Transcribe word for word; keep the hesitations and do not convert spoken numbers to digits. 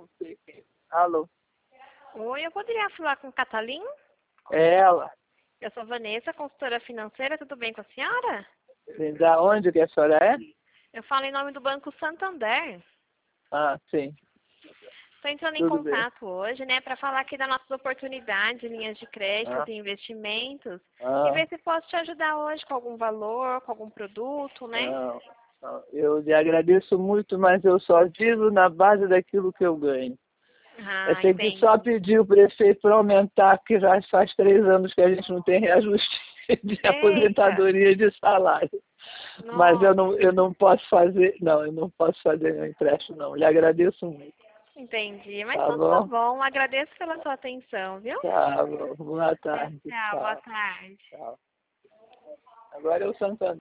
sei quem. Alô? Oi, eu poderia falar com Catalin? É ela. Eu sou Vanessa, consultora financeira, tudo bem com a senhora? Da onde que a senhora é? Eu falo em nome do Banco Santander. Ah, sim. Estou entrando em Tudo bem. contato hoje, né, para falar aqui das nossas oportunidades, linhas de crédito Ah, e investimentos, e ah, ver se posso te ajudar hoje com algum valor, com algum produto, né? não, não. Eu lhe agradeço muito, mas eu só vivo na base daquilo que eu ganho. Eu Ah, tenho que só entendi. pedir o prefeito para aumentar, porque já faz três anos que a gente não tem reajuste de Eita! aposentadoria de salário. Mas eu não, Nossa! eu não posso fazer, não, eu não posso fazer meu empréstimo, não. Lhe agradeço muito. Entendi. Mas Tá então tá bom? bom. Agradeço pela sua atenção, viu? Tá bom. Boa tarde. Tchau, boa Tchau. tarde. Tchau. Agora é o Santander.